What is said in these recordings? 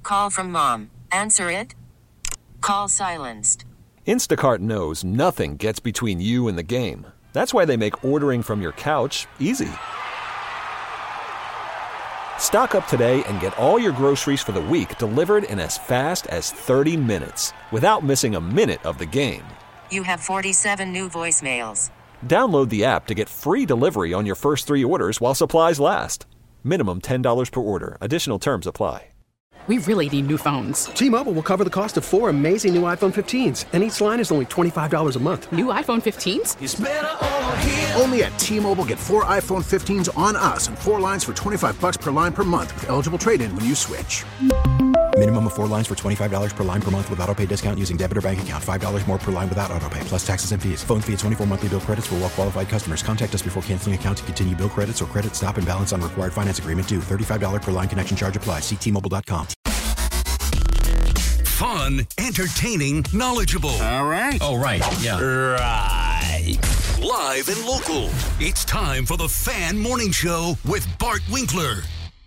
Call from mom. Answer it. Call silenced. Instacart knows nothing gets between you and the game. That's why they make ordering from your couch easy. Stock up today and get all your groceries for the week delivered in as fast as 30 minutes without missing a minute of the game. You have 47 new voicemails. Download the app to get free delivery on your first 3 orders while supplies last. Minimum $10 per order. Additional terms apply. We really need new phones. T-Mobile will cover the cost of 4 amazing new iPhone 15s, and each line is only $25 a month. New iPhone 15s? It's better over here. Only at T-Mobile, get 4 iPhone 15s on us and 4 lines for $25 per line per month with eligible trade-in when you switch. Minimum of 4 lines for $25 per line per month with autopay discount using debit or bank account. $5 more per line without autopay, plus taxes and fees. Phone fee at 24 monthly bill credits for well-qualified customers. Contact us before canceling account to continue bill credits or credit stop and balance on required finance agreement due. $35 per line connection charge applies. See T-Mobile.com. Fun, entertaining, knowledgeable. All right. Oh, right. Yeah. Right. Live and local. It's time for the Fan Morning Show with Bart Winkler.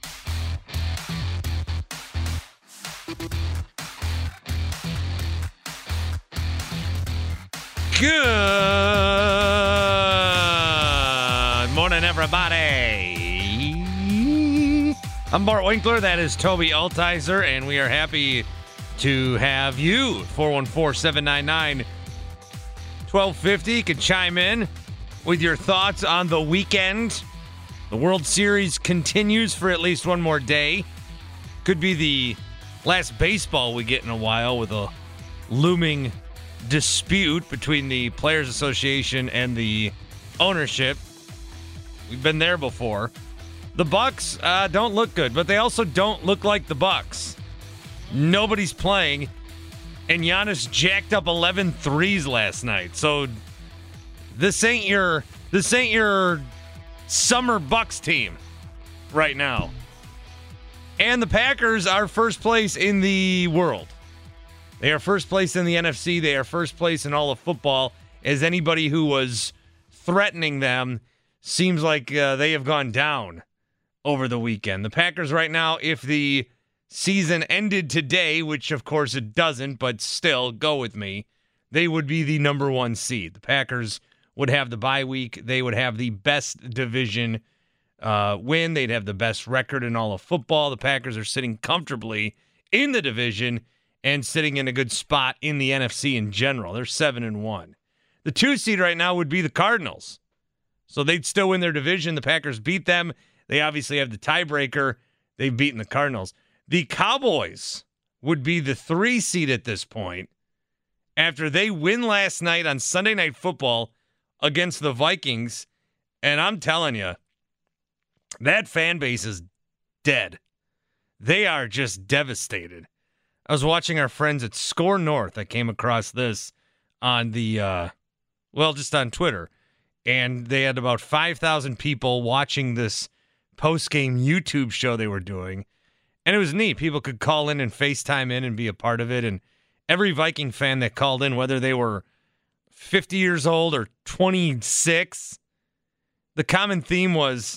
Good morning, everybody. I'm Bart Winkler. That is Toby Altizer, and we are happy to have you. 414-799-1250. You can chime in with your thoughts on the weekend. The World Series continues for at least one more day. Could be the last baseball we get in a while with a looming dispute between the Players Association and the ownership. We've been there before. The Bucks don't look good, but they also don't look like the Bucks. Nobody's playing, and Giannis jacked up 11 threes last night. So this ain't your summer Bucks team right now. And the Packers are first place in the world. They are first place in the NFC. They are first place in all of football, as anybody who was threatening them seems like they have gone down over the weekend. The Packers right now, if the season ended today, which of course it doesn't, but still, go with me, they would be the number 1 seed. The Packers would have the bye week. They would have the best division win. They'd have the best record in all of football. The Packers are sitting comfortably in the division and sitting in a good spot in the NFC in general. They're 7-1. The 2 seed right now would be the Cardinals. So they'd still win their division. The Packers beat them. They obviously have the tiebreaker. They've beaten the Cardinals. The Cowboys would be the 3 seed at this point after they win last night on Sunday Night Football against the Vikings. And I'm telling you, that fan base is dead. They are just devastated. I was watching our friends at Score North. I came across this on the, just on Twitter. And they had about 5,000 people watching this post-game YouTube show they were doing. And it was neat. People could call in and FaceTime in and be a part of it. And every Viking fan that called in, whether they were 50 years old or 26, the common theme was,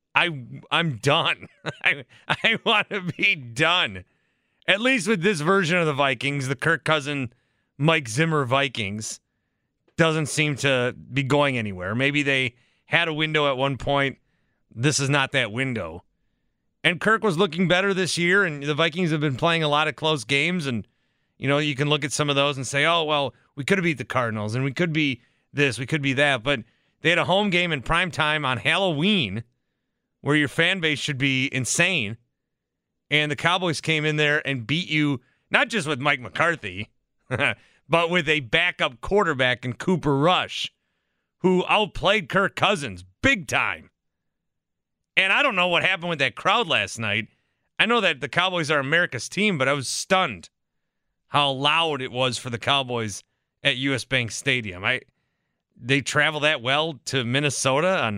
I'm done. I want to be done. At least with this version of the Vikings, the Kirk Cousins, Mike Zimmer Vikings, doesn't seem to be going anywhere. Maybe they had a window at one point. This is not that window. And Kirk was looking better this year, and the Vikings have been playing a lot of close games, and you can look at some of those and say, oh, well, we could have beat the Cardinals, and we could be this, we could be that. But they had a home game in prime time on Halloween where your fan base should be insane. And the Cowboys came in there and beat you, not just with Mike McCarthy, but with a backup quarterback in Cooper Rush, who outplayed Kirk Cousins big time. And I don't know what happened with that crowd last night. I know that the Cowboys are America's team, but I was stunned how loud it was for the Cowboys at US Bank Stadium. They travel that well to Minnesota on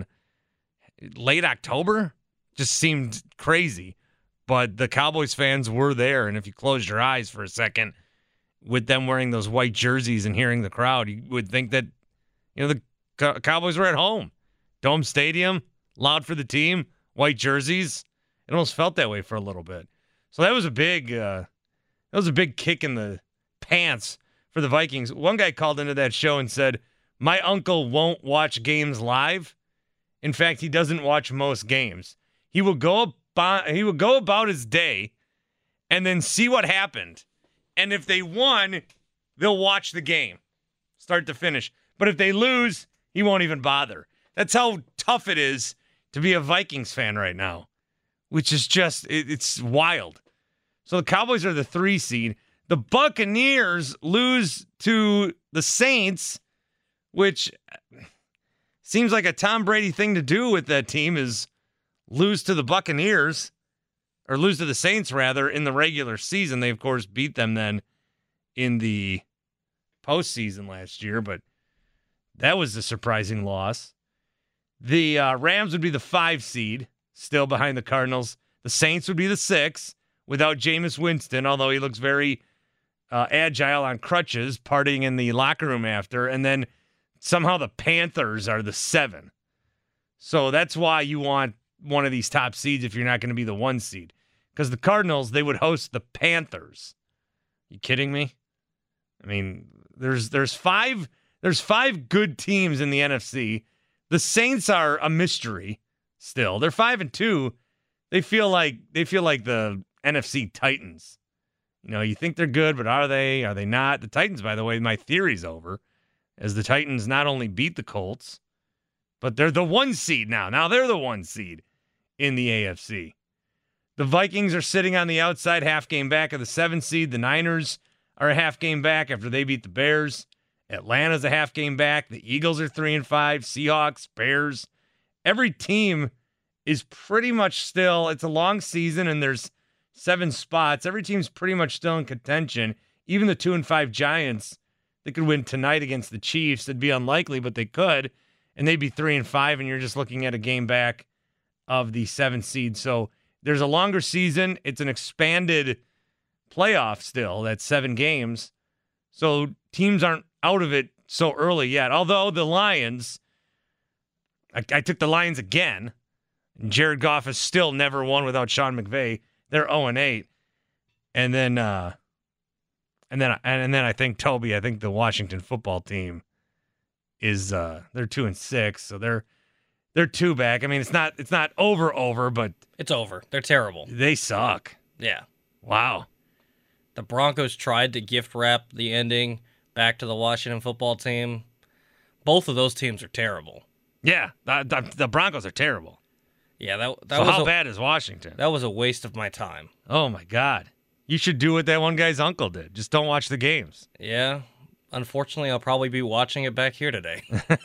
late October? Just seemed crazy. But the Cowboys fans were there, and if you closed your eyes for a second with them wearing those white jerseys and hearing the crowd, you would think that the Cowboys were at home. Dome Stadium, loud for the team, white jerseys. It almost felt that way for a little bit. So that was a big That was a big kick in the pants for the Vikings. One guy called into that show and said, my uncle won't watch games live. In fact, he doesn't watch most games. He will go about his day and then see what happened. And if they won, they'll watch the game, start to finish. But if they lose, he won't even bother. That's how tough it is to be a Vikings fan right now, which is just, it's wild. So the Cowboys are the 3 seed. The Buccaneers lose to the Saints, which seems like a Tom Brady thing to do with that team, is lose to the Buccaneers, or lose to the Saints, rather, in the regular season. They, of course, beat them then in the postseason last year, but that was a surprising loss. The Rams would be the 5 seed, still behind the Cardinals. The Saints would be the 6 without Jameis Winston, although he looks very agile on crutches, partying in the locker room after. And then somehow the Panthers are the 7. So that's why you want one of these top seeds if you're not going to be the 1 seed. Because the Cardinals, they would host the Panthers. You kidding me? I mean, there's five good teams in the NFC. The Saints are a mystery still. They're 5-2. They feel like the NFC Titans. You know, you think they're good, but are they? Are they not? The Titans, by the way, my theory's over, as the Titans not only beat the Colts, but they're the 1 seed now. Now they're the 1 seed in the AFC. The Vikings are sitting on the outside, half game back of the 7 seed. The Niners are a half game back after they beat the Bears. Atlanta's a half game back. The Eagles are 3-5. Seahawks, Bears. Every team is pretty much still, it's a long season and there's 7 spots. Every team's pretty much still in contention. Even the 2-5 Giants, they could win tonight against the Chiefs. It'd be unlikely, but they could. And they'd be 3-5, and you're just looking at a game back of the 7 seed. So there's a longer season. It's an expanded playoff still. That's 7 games. So teams aren't out of it so early yet. Although the Lions, I took the Lions again. And Jared Goff has still never won without Sean McVay. They're 0-8. And then I think Toby, I think the Washington football team is they're 2-6, so they're 2 back. I mean, it's not over, but it's over. They're terrible. They suck. Yeah. Wow. The Broncos tried to gift wrap the ending back to the Washington football team. Both of those teams are terrible. Yeah, the Broncos are terrible. Yeah, that so was how bad is Washington? That was a waste of my time. Oh my God. You should do what that one guy's uncle did. Just don't watch the games. Yeah. Unfortunately, I'll probably be watching it back here today.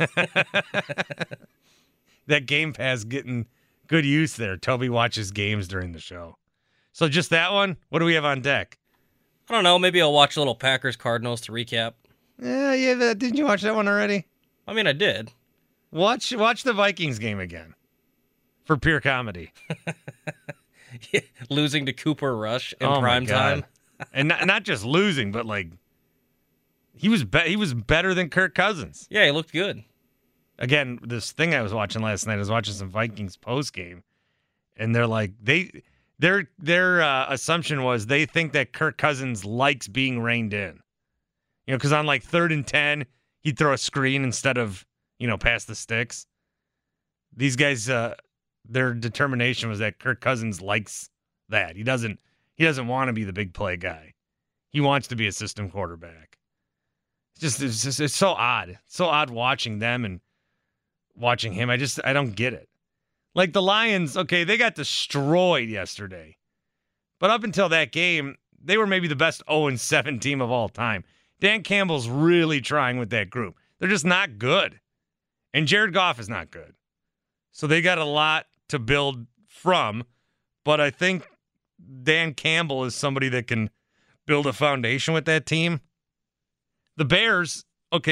That Game Pass getting good use there. Toby watches games during the show. So just that one? What do we have on deck? I don't know. Maybe I'll watch a little Packers-Cardinals to recap. Yeah. Didn't you watch that one already? I mean, I did. Watch the Vikings game again for pure comedy. Yeah, losing to Cooper Rush in prime time. And not just losing, but like he was better than Kirk Cousins. Yeah, he looked good. Again, this thing I was watching last night, I was watching some Vikings post game, and they're like their assumption was they think that Kirk Cousins likes being reined in. You know, because on like 3rd and 10, he'd throw a screen instead of, past the sticks. These guys, their determination was that Kirk Cousins likes that. He doesn't want to be the big play guy. He wants to be a system quarterback. It's so odd. It's so odd watching them and watching him. I don't get it. Like the Lions, okay, they got destroyed yesterday. But up until that game, they were maybe the best 0-7 team of all time. Dan Campbell's really trying with that group. They're just not good. And Jared Goff is not good. So they got a lot to build from. But I think Dan Campbell is somebody that can build a foundation with that team. The Bears,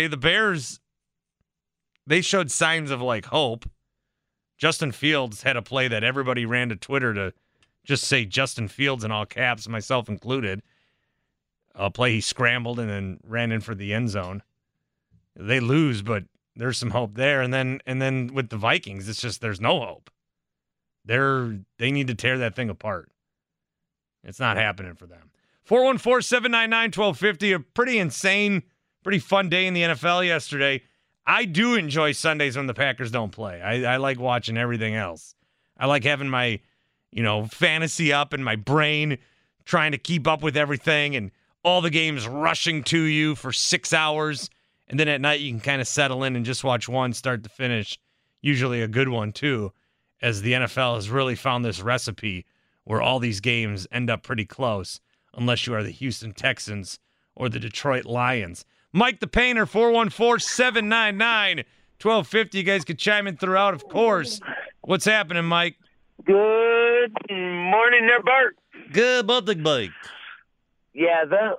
they showed signs of like hope. Justin Fields had a play that everybody ran to Twitter to just say Justin Fields in all caps, myself included. A play he scrambled and then ran in for the end zone. They lose, but there's some hope there. And then with the Vikings, it's just there's no hope. They need to tear that thing apart. It's not happening for them. 414-799-1250. A pretty insane, pretty fun day in the NFL yesterday. I do enjoy Sundays when the Packers don't play. I like watching everything else. I like having my, fantasy up in my brain, trying to keep up with everything and all the games rushing to you for 6 hours. And then at night you can kind of settle in and just watch one start to finish. Usually a good one too, as the NFL has really found this recipe where all these games end up pretty close, unless you are the Houston Texans or the Detroit Lions. Mike the Painter, 414-799-1250. You guys could chime in throughout, of course. What's happening, Mike? Good morning there, Bart. Good morning, Mike. Yeah, that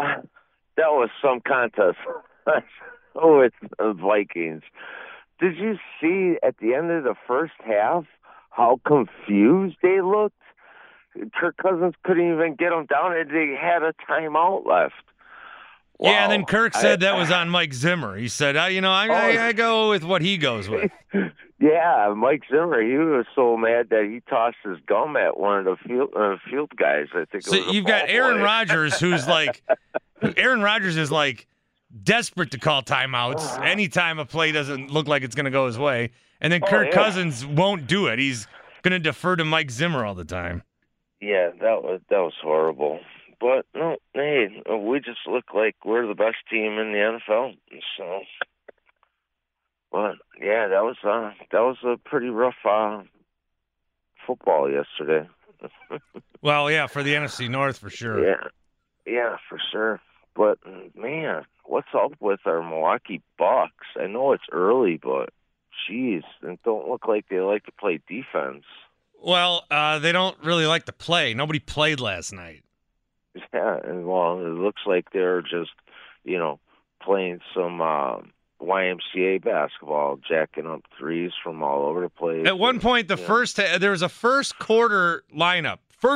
was some contest. With the Vikings. Did you see at the end of the first half how confused they looked? Kirk Cousins couldn't even get them down, and they had a timeout left. Wow. Yeah, and then Kirk said that was on Mike Zimmer. He said, I go with what he goes with. Yeah, Mike Zimmer, he was so mad that he tossed his gum at one of the field guys. I think. So you've got Aaron Rodgers, who's like, Aaron Rodgers is like desperate to call timeouts anytime a play doesn't look like it's going to go his way. And then Kirk Cousins won't do it. He's going to defer to Mike Zimmer all the time. Yeah, that was horrible. But no, hey, we just look like we're the best team in the NFL. So, but yeah, that was a pretty rough football yesterday. Well, yeah, for the NFC North for sure. Yeah, for sure. But man, what's up with our Milwaukee Bucks? I know it's early, but geez, they don't look like they like to play defense. Well, they don't really like to play. Nobody played last night. Yeah, and well, it looks like they're just, playing some YMCA basketball, jacking up threes from all over the place. At one point, there was a first quarter lineup,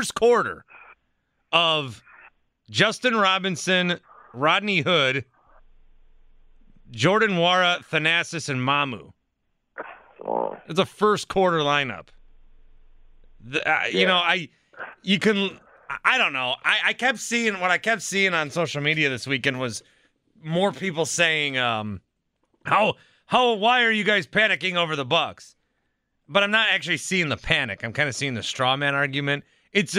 of Justin Robinson, Rodney Hood, Jordan Nwora, Thanasis, and Mamu. Oh. It's a first quarter lineup. I don't know. I kept seeing what I kept seeing on social media this weekend was more people saying, why are you guys panicking over the Bucks? But I'm not actually seeing the panic. I'm kind of seeing the straw man argument. It's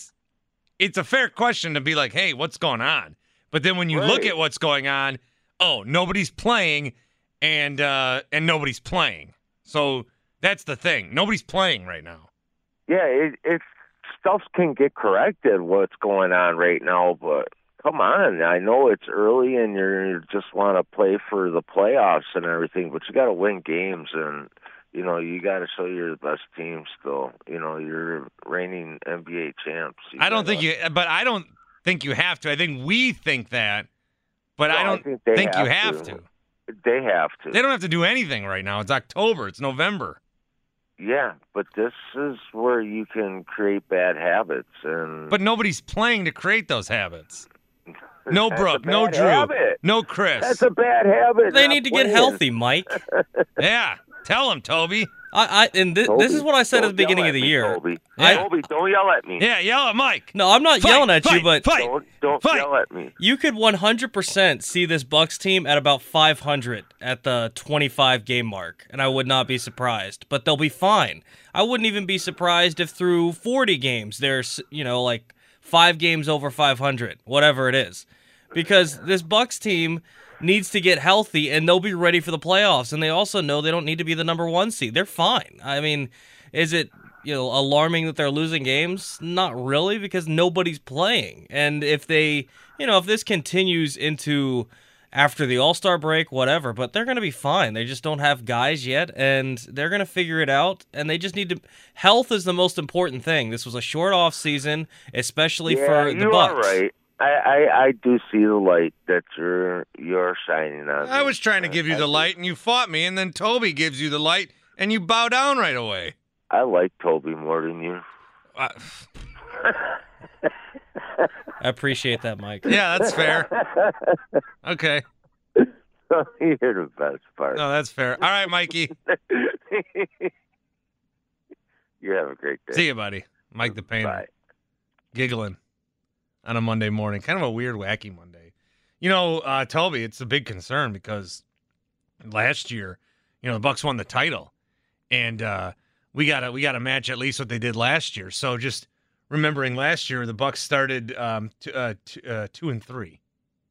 a fair question to be like, hey, what's going on? But then when you look at what's going on, nobody's playing and nobody's playing. So that's the thing. Nobody's playing right now. Yeah, it's stuff can get corrected what's going on right now, but come on. I know it's early and you just want to play for the playoffs and everything, but you got to win games and, you got to show you're the best team still. You're reigning NBA champs. I don't think you have to. I think we think that, but I don't think you have to. They have to. They don't have to do anything right now. It's October. It's November. Yeah, but this is where you can create bad habits. But nobody's playing to create those habits. No Brooke, no Drew, habit. No Chris. That's a bad habit. They need to get healthy, Mike. Yeah, tell them, Toby. This is what I said at the beginning of the year. Toby. Toby, don't yell at me. Yeah, yell at Mike. No, I'm not yelling at you, but don't yell at me. You could 100% see this Bucks team at about 500 at the 25 game mark, and I would not be surprised. But they'll be fine. I wouldn't even be surprised if through 40 games there's, like 5 games over 500, whatever it is, because this Bucks team needs to get healthy, and they'll be ready for the playoffs. And they also know they don't need to be the number 1 seed. They're fine. I mean, is it alarming that they're losing games? Not really, because nobody's playing. And if if this continues into after the All-Star break, whatever, but they're going to be fine. They just don't have guys yet, and they're going to figure it out. And they just need to. Health is the most important thing. This was a short off season, especially for the Bucks. You are right. I do see the light that you're shining on. I was trying to give you the light, and you fought me, and then Toby gives you the light, and you bow down right away. I like Toby more than you. I appreciate that, Mike. Yeah, that's fair. Okay. You're the best part. No, that's fair. All right, Mikey. You have a great day. See you, buddy. Mike the Painter. Bye. Giggling. on a Monday morning. Kind of a weird, wacky Monday. You know, Toby, it's a big concern because last year, the Bucs won the title, and we got to match at least what they did last year. So just remembering last year, the Bucs started 2-3,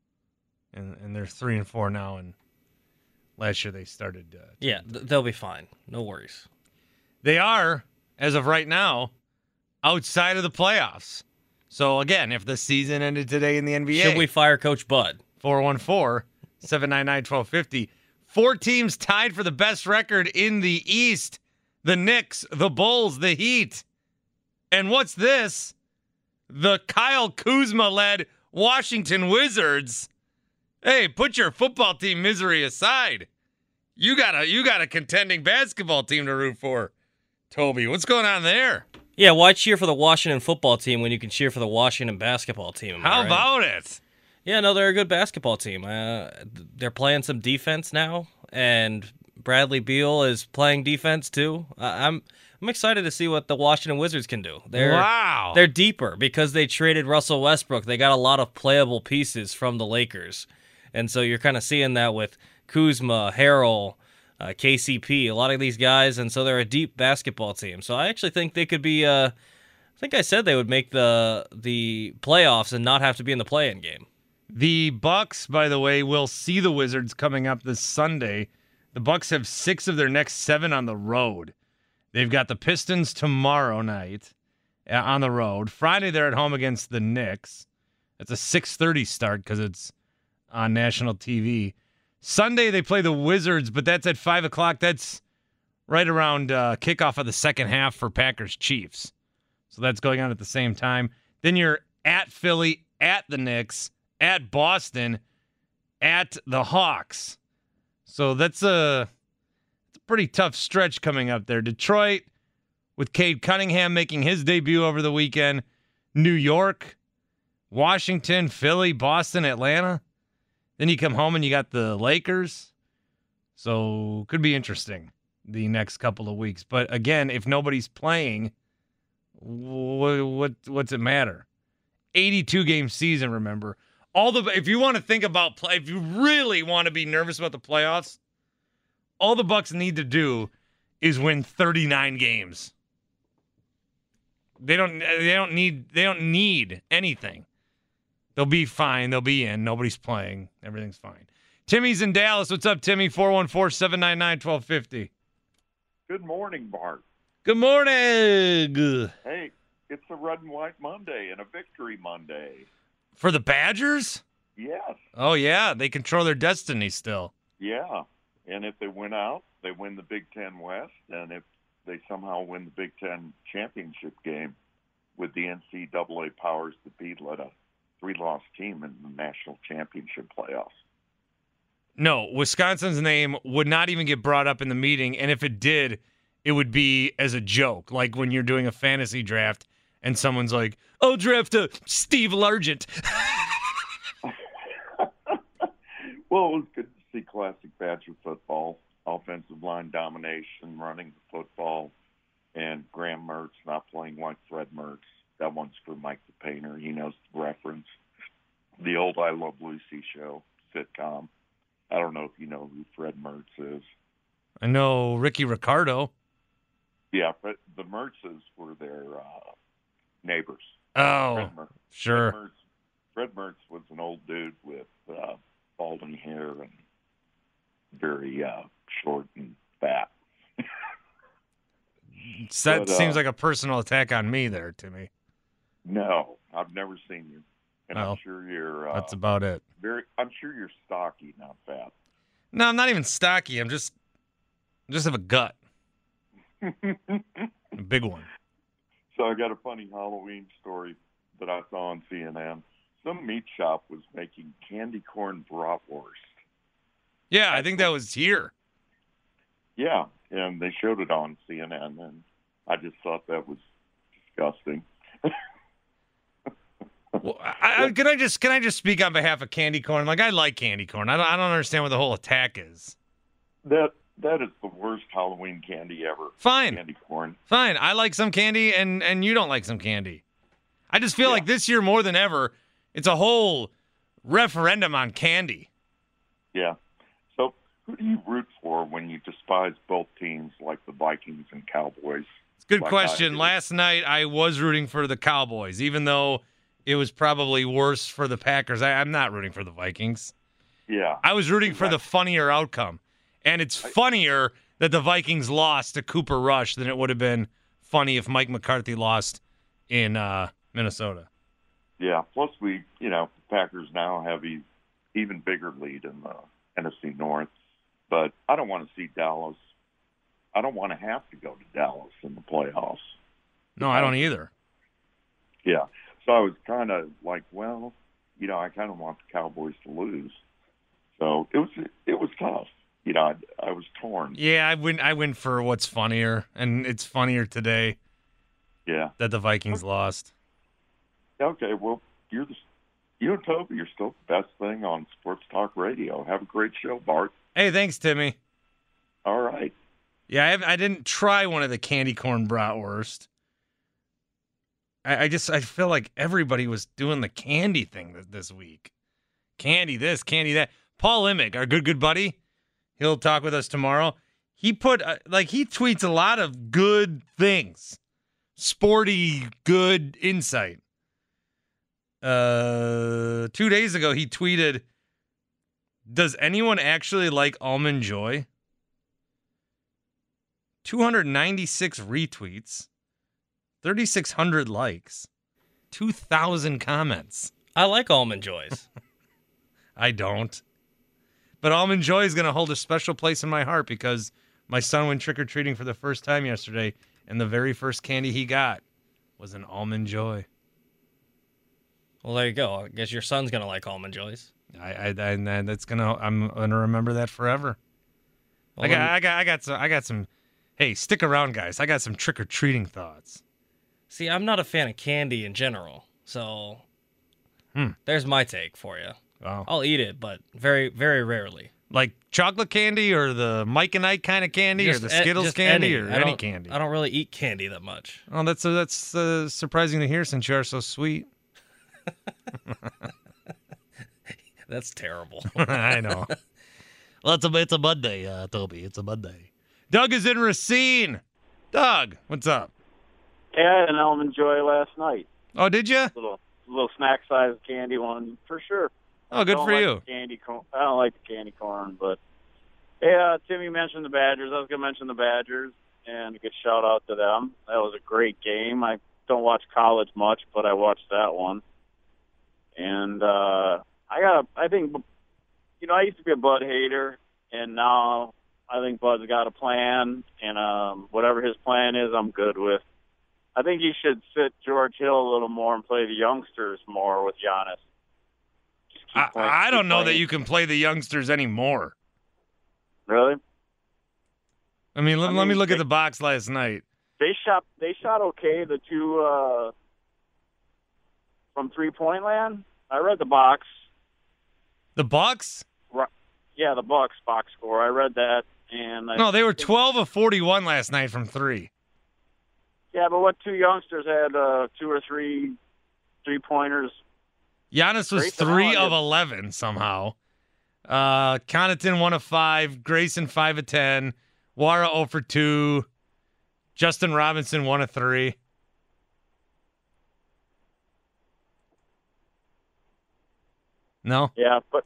and they're 3-4 now. And last year they started. They'll be fine. No worries. They are, as of right now, outside of the playoffs. So again, if the season ended today in the NBA, should we fire Coach Bud? 414-799-1250. 4 teams tied for the best record in the East. The Knicks, the Bulls, the Heat. And what's this? The Kyle Kuzma-led Washington Wizards. Hey, put your football team misery aside. You got a contending basketball team to root for. Toby, what's going on there? Yeah, why cheer for the Washington football team when you can cheer for the Washington basketball team? How about it? Yeah, no, they're a good basketball team. They're playing some defense now, and Bradley Beal is playing defense too. I'm excited to see what the Washington Wizards can do. They're deeper because they traded Russell Westbrook. They got a lot of playable pieces from the Lakers, and so you're kind of seeing that with Kuzma, Harrell, KCP, a lot of these guys, and so they're a deep basketball team. So I actually think they could be. I think I said they would make the playoffs and not have to be in the play-in game. The Bucks, by the way, will see the Wizards coming up this Sunday. The Bucks have 6 of their next 7 on the road. They've got the Pistons tomorrow night on the road. Friday, they're at home against the Knicks. It's a 6:30 start because it's on national TV. Sunday, they play the Wizards, but that's at 5 o'clock. That's right around kickoff of the second half for Packers-Chiefs. So that's going on at the same time. Then you're at Philly, at the Knicks, at Boston, at the Hawks. So that's a pretty tough stretch coming up there. Detroit, with Cade Cunningham making his debut over the weekend. New York, Washington, Philly, Boston, Atlanta. Then you come home and you got the Lakers. So could be interesting the next couple of weeks. But again, if nobody's playing, what's it matter? 82-game season, remember. If you want to think about if you really want to be nervous about the playoffs, all the Bucks need to do is win 39 games. They don't need anything. They'll be fine. They'll be in. Nobody's playing. Everything's fine. Timmy's in Dallas. What's up, Timmy? 414-799-1250. Good morning, Bart. Good morning. Hey, it's a Red and White Monday and a Victory Monday. For the Badgers? Yes. Oh, yeah. They control their destiny still. Yeah. And if they win out, they win the Big Ten West. And if they somehow win the Big Ten championship game with the NCAA powers that be, let a 3-loss team in the national championship playoffs. No, Wisconsin's name would not even get brought up in the meeting. And if it did, it would be as a joke, like when you're doing a fantasy draft and someone's like, "Oh, draft Steve Largent." Well, it was good to see classic Badger football, offensive line domination, running the football, and Graham Mertz not playing like Fred Mertz. That one's for Mike the Painter. He knows the reference. The old I Love Lucy show, sitcom. I don't know if you know who Fred Mertz is. I know Ricky Ricardo. Yeah, but the Mertzes were their neighbors. Oh, sure. Fred Mertz was an old dude with balding hair and very short and fat. That seems like a personal attack on me there, Timmy. No, I've never seen you. And I'm sure you're... that's about it. I'm sure you're stocky, not fat. No, I'm not even stocky. I just have a gut. A big one. So I got a funny Halloween story that I saw on CNN. Some meat shop was making candy corn bratwurst. Yeah, I think that was here. Yeah, and they showed it on CNN, and I just thought that was disgusting. Well, can I just speak on behalf of candy corn? Like, I like candy corn. I don't understand what the whole attack is. That is the worst Halloween candy ever. Fine. Candy corn. Fine. I like some candy, and you don't like some candy. I just feel like this year more than ever, It's a whole referendum on candy. Yeah. So who do you root for when you despise both teams like the Vikings and Cowboys? It's a good question. Last night I was rooting for the Cowboys, even though it was probably worse for the Packers. I'm not rooting for the Vikings. Yeah. I was rooting for the funnier outcome. And it's funnier that the Vikings lost to Cooper Rush than it would have been funny if Mike McCarthy lost in Minnesota. Yeah. Plus, Packers now have an even bigger lead in the NFC North. But I don't want to see Dallas. I don't want to have to go to Dallas in the playoffs. No, I don't either. Yeah. So I was kind of like, well, I kind of want the Cowboys to lose. So it was tough. I was torn. Yeah, I went for what's funnier, and it's funnier today. Yeah. That the Vikings lost. Okay, well, you and Toby, you're still the best thing on Sports Talk Radio. Have a great show, Bart. Hey, thanks, Timmy. All right. Yeah, I didn't try one of the candy corn bratwurst. I feel like everybody was doing the candy thing this week. Candy this, candy that. Paul Imig, our good buddy, he'll talk with us tomorrow. He put he tweets a lot of good things, sporty, good insight. 2 days ago, he tweeted, "Does anyone actually like Almond Joy?" 296 retweets, 3,600 likes, 2,000 comments. I like Almond Joys. I don't. But Almond Joy is going to hold a special place in my heart because my son went trick-or-treating for the first time yesterday, and the very first candy he got was an Almond Joy. Well, there you go. I guess your son's going to like Almond Joys. I'm gonna remember that forever. Well, I got some. Hey, stick around, guys. I got some trick-or-treating thoughts. See, I'm not a fan of candy in general, so there's my take for you. Wow. I'll eat it, but very, very rarely. Like chocolate candy or the Mike and Ike kind of candy or the Skittles candy or any candy? I don't really eat candy that much. Oh, that's surprising to hear since you are so sweet. That's terrible. I know. Well, it's a Monday, Toby. It's a Monday. Doug is in Racine. Doug, what's up? Hey, I had an Almond Joy last night. Oh, did you? Little snack-sized candy one, for sure. Oh, good for you. I don't like the candy corn, but yeah, Timmy mentioned the Badgers. I was going to mention the Badgers, and a good shout-out to them. That was a great game. I don't watch college much, but I watched that one. And I think, I used to be a Bud hater, and now I think Bud's got a plan, and whatever his plan is, I'm good with. I think he should sit George Hill a little more and play the youngsters more with Giannis. I don't know that you can play the youngsters anymore. Really? I mean, let me look at the box last night. They shot okay, the two from three-point land. I read the box. The Bucks? Right. Yeah, the Bucks box score. I read that, and no, they were 12 of 41 last night from three. Yeah, but what two youngsters had 2 or 3 3-pointers? Giannis was 3 of 11 somehow. Connaughton 1 of 5. Grayson 5 of 10. Wara 0 for 2. Justin Robinson 1 of 3. No? Yeah, but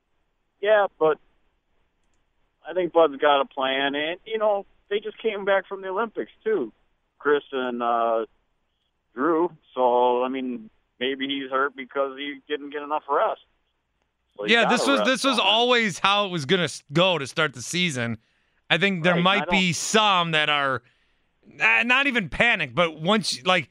I think Bud's got a plan, and they just came back from the Olympics too, Chris and Drew. So I mean, maybe he's hurt because he didn't get enough rest. So yeah, this was always how it was going to go to start the season. I think there might be some that are not even panic, but once that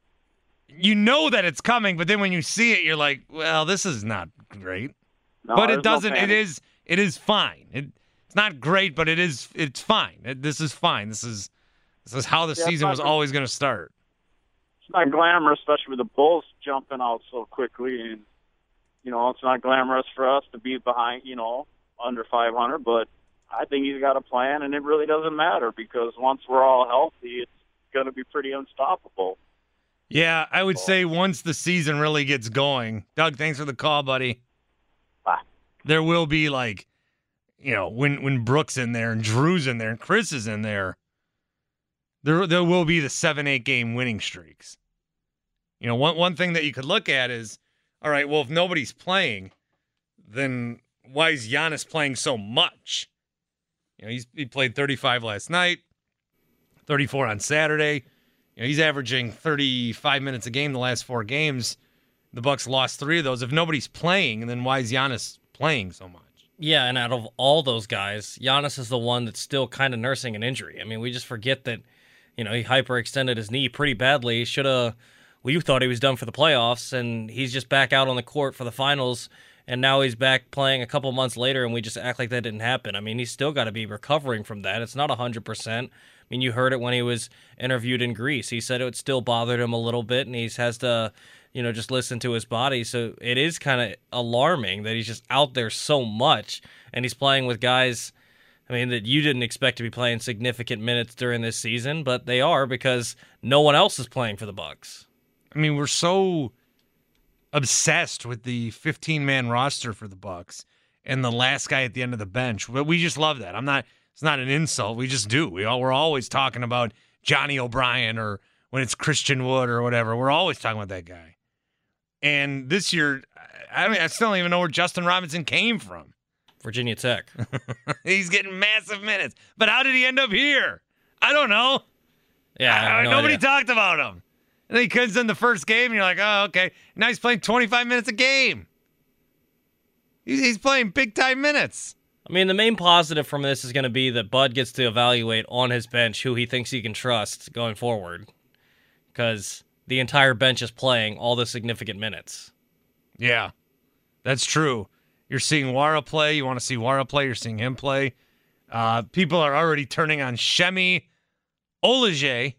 it's coming, but then when you see it, you're like, well, this is not great. No, but it doesn't. It is fine. It's not great, but it's fine. This is fine. This is how the season was always going to start. It's not glamorous, especially with the Bulls jumping out so quickly, and it's not glamorous for us to be behind, under 500. But I think he's got a plan, and it really doesn't matter because once we're all healthy, it's going to be pretty unstoppable. Yeah, I would say once the season really gets going, Doug, thanks for the call, buddy. Bye. There will be when Brooks in there and Drew's in there and Chris is in there, there will be the 7-8 game winning streaks. One thing that you could look at is, all right, well, if nobody's playing, then why is Giannis playing so much? He played 35 last night, 34 on Saturday. He's averaging 35 minutes a game the last 4 games. The Bucks lost 3 of those. If nobody's playing, then why is Giannis playing so much? Yeah, and out of all those guys, Giannis is the one that's still kind of nursing an injury. I mean, we just forget that, he hyperextended his knee pretty badly. We thought he was done for the playoffs, and he's just back out on the court for the finals, and now he's back playing a couple months later, and we just act like that didn't happen. I mean, he's still got to be recovering from that. It's not 100%. I mean, you heard it when he was interviewed in Greece. He said it still bothered him a little bit, and he has to, just listen to his body. So it is kind of alarming that he's just out there so much, and he's playing with guys, that you didn't expect to be playing significant minutes during this season, but they are because no one else is playing for the Bucks. We're so obsessed with the 15-man roster for the Bucks and the last guy at the end of the bench. But we just love that. It's not an insult. We just do. We're always talking about Johnny O'Brien, or when it's Christian Wood or whatever. We're always talking about that guy. And this year, I still don't even know where Justin Robinson came from. Virginia Tech. He's getting massive minutes. But how did he end up here? I don't know. Yeah, nobody talked about him. And then he comes in the first game, and you're like, oh, okay. Now he's playing 25 minutes a game. He's playing big-time minutes. The main positive from this is going to be that Bud gets to evaluate on his bench who he thinks he can trust going forward, because the entire bench is playing all the significant minutes. Yeah, that's true. You're seeing Wara play. You want to see Wara play. You're seeing him play. People are already turning on Shemi Olajay.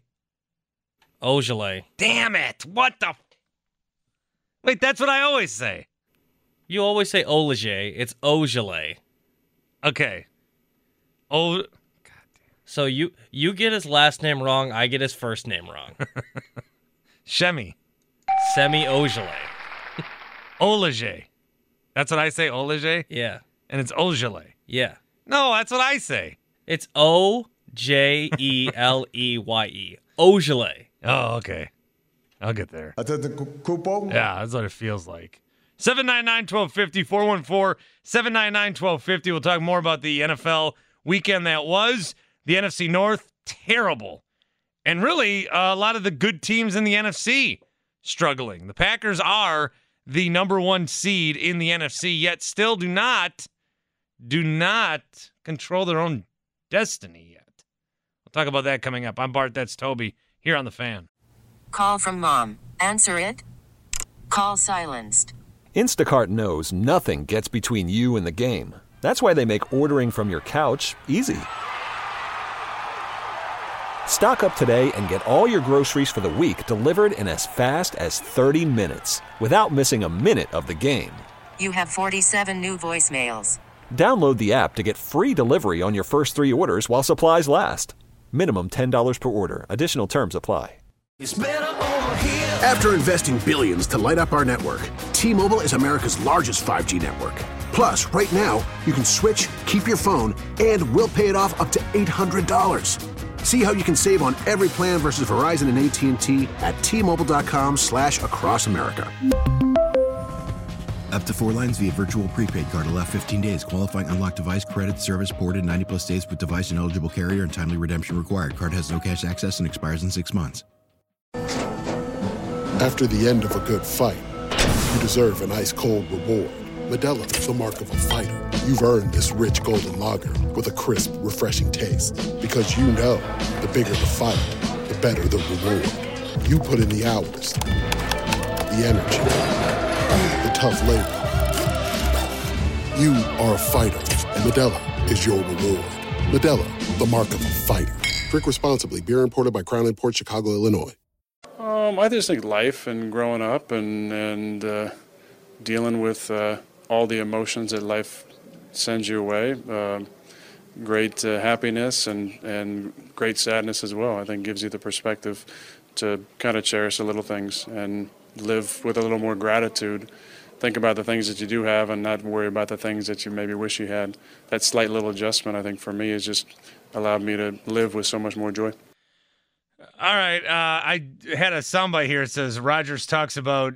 Damn it. What the? Wait, that's what I always say. You always say Olajay. It's Ojale. Okay. God damn. So you get his last name wrong. I get his first name wrong. Shemi. Semi Ojale. Olajay. That's what I say, Olajay? Yeah. And it's Ojale. Yeah. No, that's what I say. It's Ojeleye. Ojale. Oh, okay. I'll get there. Yeah, that's what it feels like. 799-1250, 414-799-1250. We'll talk more about the NFL weekend that was. The NFC North, terrible. And really, a lot of the good teams in the NFC struggling. The Packers are the number 1 seed in the NFC, yet still do not control their own destiny yet. We'll talk about that coming up. I'm Bart, that's Toby, here on The Fan. Call from mom. Answer it. Call silenced. Instacart knows nothing gets between you and the game. That's why they make ordering from your couch easy. Stock up today and get all your groceries for the week delivered in as fast as 30 minutes without missing a minute of the game. You have 47 new voicemails. Download the app to get free delivery on your first 3 orders while supplies last. Minimum $10 per order. Additional terms apply. After investing billions to light up our network, T-Mobile is America's largest 5G network. Plus, right now, you can switch, keep your phone, and we'll pay it off up to $800. See how you can save on every plan versus Verizon and AT&T at T-Mobile.com/across America. Up to 4 lines via virtual prepaid card. Allow 15 days. Qualifying unlocked device credit service ported 90-plus days with device and eligible carrier and timely redemption required. Card has no cash access and expires in 6 months. After the end of a good fight, you deserve an ice-cold reward. Modelo is the mark of a fighter. You've earned this rich golden lager with a crisp, refreshing taste. Because you know, the bigger the fight, the better the reward. You put in the hours, the energy, the tough labor. You are a fighter, and Modelo is your reward. Modelo, the mark of a fighter. Drink responsibly. Beer imported by Crown Imports, Chicago, Illinois. I just think life and growing up and dealing with all the emotions that life sends you away. Great happiness and great sadness as well. I think gives you the perspective to kind of cherish the little things and live with a little more gratitude. Think about the things that you do have and not worry about the things that you maybe wish you had. That slight little adjustment, I think, for me, has just allowed me to live with so much more joy. All right. I had a soundbite here. It says Rodgers talks about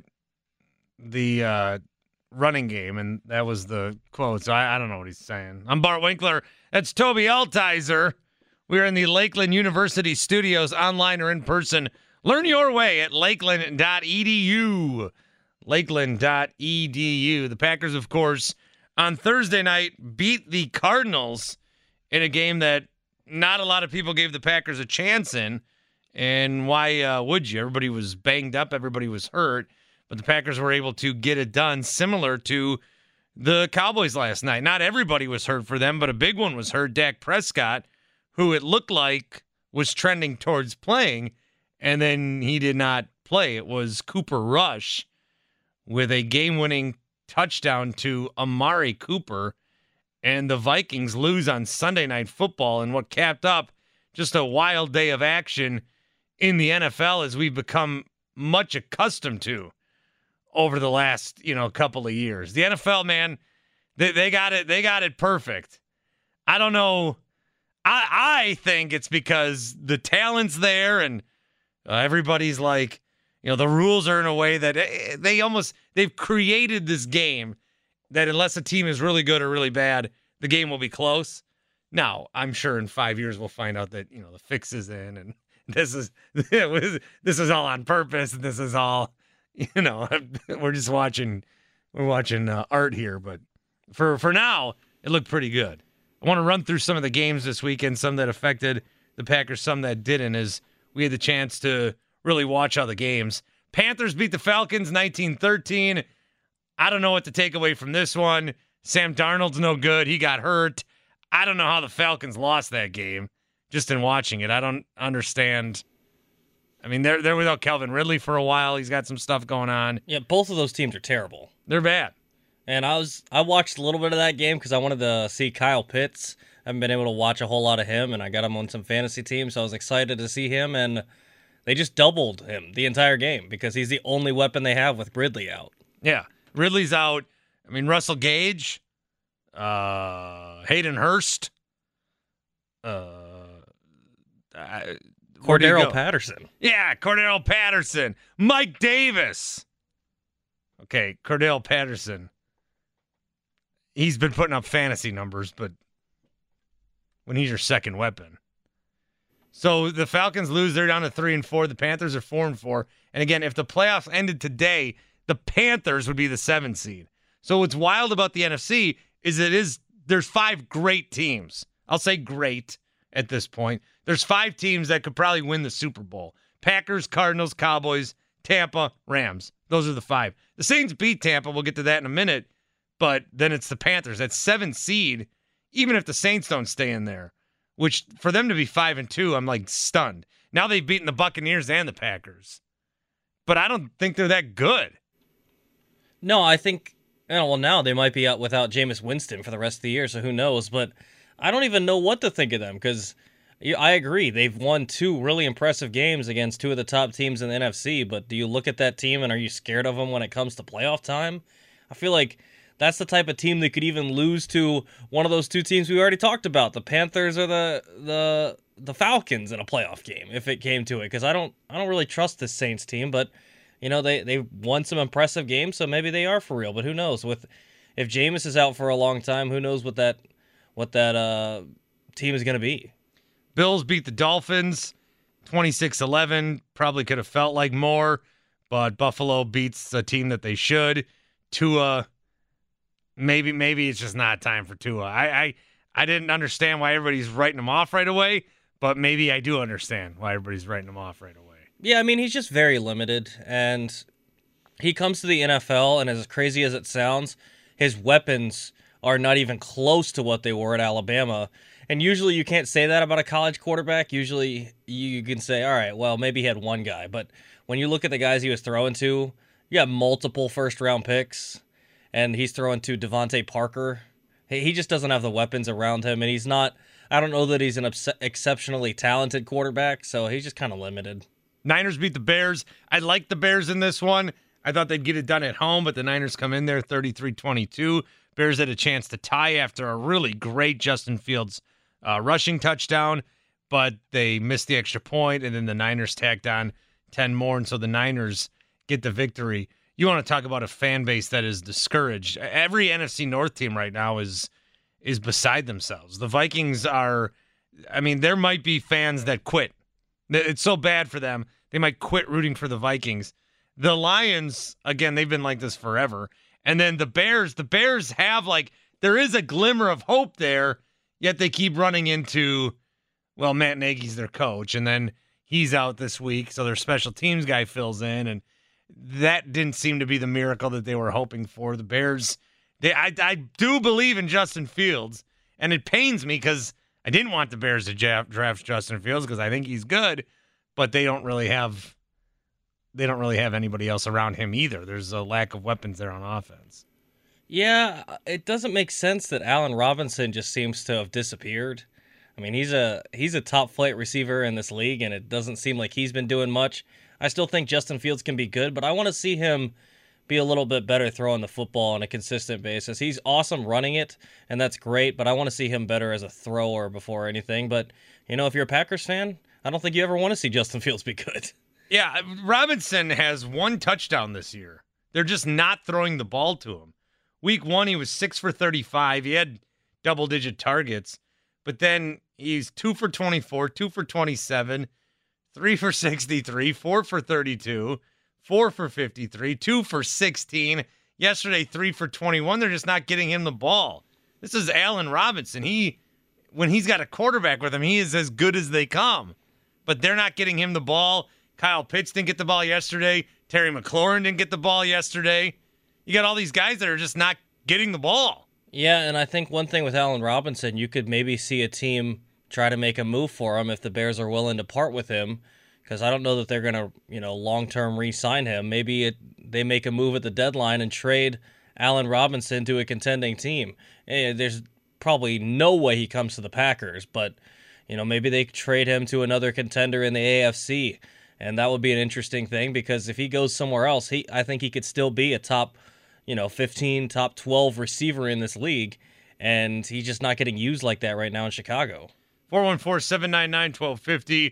the running game, and that was the quote. So I don't know what he's saying. I'm Bart Winkler. That's Toby Altizer. We're in the Lakeland University studios, online or in person. Learn your way at lakeland.edu. Lakeland.edu. The Packers, of course, on Thursday night beat the Cardinals in a game that not a lot of people gave the Packers a chance in. And why would you? Everybody was banged up. Everybody was hurt. But the Packers were able to get it done, similar to the Cowboys last night. Not everybody was hurt for them, but a big one was hurt. Dak Prescott, who it looked like was trending towards playing, and then he did not play. It was Cooper Rush with a game-winning touchdown to Amari Cooper, and the Vikings lose on Sunday Night Football in what capped up just a wild day of action in the NFL as we've become much accustomed to over the last, couple of years. The NFL, man, they got it perfect. I don't know. I think it's because the talent's there and everybody's like, the rules are in a way that they've created this game that unless a team is really good or really bad, the game will be close. Now, I'm sure in 5 years we'll find out that, the fix is in and this is all on purpose and this is all, we're watching art here. But for now, it looked pretty good. I want to run through some of the games this weekend, some that affected the Packers, some that didn't, as we had the chance to really watch all the games. Panthers beat the Falcons 19-13. I don't know what to take away from this one. Sam Darnold's no good. He got hurt. I don't know how the Falcons lost that game just in watching it. I don't understand. I mean, they're without Calvin Ridley for a while. He's got some stuff going on. Yeah, both of those teams are terrible. They're bad. And I watched a little bit of that game because I wanted to see Kyle Pitts. I haven't been able to watch a whole lot of him, and I got him on some fantasy teams, so I was excited to see him, and they just doubled him the entire game because he's the only weapon they have with Ridley out. Yeah, Ridley's out. I mean, Russell Gage, Hayden Hurst, Cordero Patterson. Yeah, Cordero Patterson. Mike Davis. Okay, Cordero Patterson. He's been putting up fantasy numbers, but when he's your second weapon. So the Falcons lose. They're down to 3-4. The Panthers are 4-4. And again, if the playoffs ended today, the Panthers would be the 7th seed. So what's wild about the NFC is there's 5 great teams. I'll say great at this point. There's 5 teams that could probably win the Super Bowl. Packers, Cardinals, Cowboys, Tampa, Rams. Those are the 5. The Saints beat Tampa. We'll get to that in a minute. But then it's the Panthers. That's 7th seed, even if the Saints don't stay in there. Which, for them to be 5-2, I'm like stunned. Now they've beaten the Buccaneers and the Packers. But I don't think they're that good. No, I think, now they might be out without Jameis Winston for the rest of the year, so who knows. But I don't even know what to think of them because I agree. They've won 2 really impressive games against 2 of the top teams in the NFC, but do you look at that team and are you scared of them when it comes to playoff time? I feel like that's the type of team that could even lose to one of those 2 teams we already talked about, the Panthers or the Falcons in a playoff game if it came to it. Because I don't really trust this Saints team, but they won some impressive games, so maybe they are for real. But who knows? If Jameis is out for a long time, who knows what that team is going to be? Bills beat the Dolphins 26-11. Probably could have felt like more, but Buffalo beats a team that they should. Tua. Maybe it's just not time for Tua. I didn't understand why everybody's writing him off right away, but maybe I do understand why everybody's writing him off right away. Yeah, I mean, he's just very limited, and he comes to the NFL, and as crazy as it sounds, his weapons are not even close to what they were at Alabama. And usually you can't say that about a college quarterback. Usually you can say, all right, well, maybe he had one guy. But when you look at the guys he was throwing to, you have multiple first-round picks, and he's throwing to Devontae Parker. He just doesn't have the weapons around him, and he's not – I don't know that he's an exceptionally talented quarterback, so he's just kind of limited. Niners beat the Bears. I like the Bears in this one. I thought they'd get it done at home, but the Niners come in there 33-22. Bears had a chance to tie after a really great Justin Fields rushing touchdown, but they missed the extra point, and then the Niners tacked on 10 more, and so the Niners get the victory. You want to talk about a fan base that is discouraged. Every NFC North team right now is beside themselves. The Vikings are, there might be fans that quit. It's so bad for them. They might quit rooting for the Vikings. The Lions, again, they've been like this forever. And then the Bears have there is a glimmer of hope there, yet they keep running into, Matt Nagy's their coach, and then he's out this week, so their special teams guy fills in, and that didn't seem to be the miracle that they were hoping for. The Bears, I do believe in Justin Fields, and it pains me because I didn't want the Bears to draft Justin Fields because I think he's good, but they don't really have anybody else around him either. There's a lack of weapons there on offense. Yeah, it doesn't make sense that Allen Robinson just seems to have disappeared. He's a top flight receiver in this league, and it doesn't seem like he's been doing much. I still think Justin Fields can be good, but I want to see him be a little bit better throwing the football on a consistent basis. He's awesome running it, and that's great, but I want to see him better as a thrower before anything. But, if you're a Packers fan, I don't think you ever want to see Justin Fields be good. Yeah, Robinson has 1 touchdown this year. They're just not throwing the ball to him. Week 1, he was 6 for 35. He had double-digit targets, but then he's 2 for 24, 2 for 27, 3 for 63, 4 for 32, 4 for 53, 2 for 16. Yesterday, 3 for 21. They're just not getting him the ball. This is Allen Robinson. When he's got a quarterback with him, he is as good as they come. But they're not getting him the ball. Kyle Pitts didn't get the ball yesterday. Terry McLaurin didn't get the ball yesterday. You got all these guys that are just not getting the ball. Yeah, and I think one thing with Allen Robinson, you could maybe see a team try to make a move for him if the Bears are willing to part with him, because I don't know that they're going to, long-term re-sign him. Maybe they make a move at the deadline and trade Allen Robinson to a contending team. There's probably no way he comes to the Packers, but, maybe they trade him to another contender in the AFC. And that would be an interesting thing because if he goes somewhere else, I think he could still be a top, 15, top 12 receiver in this league. And he's just not getting used like that right now in Chicago. 414-799-1250.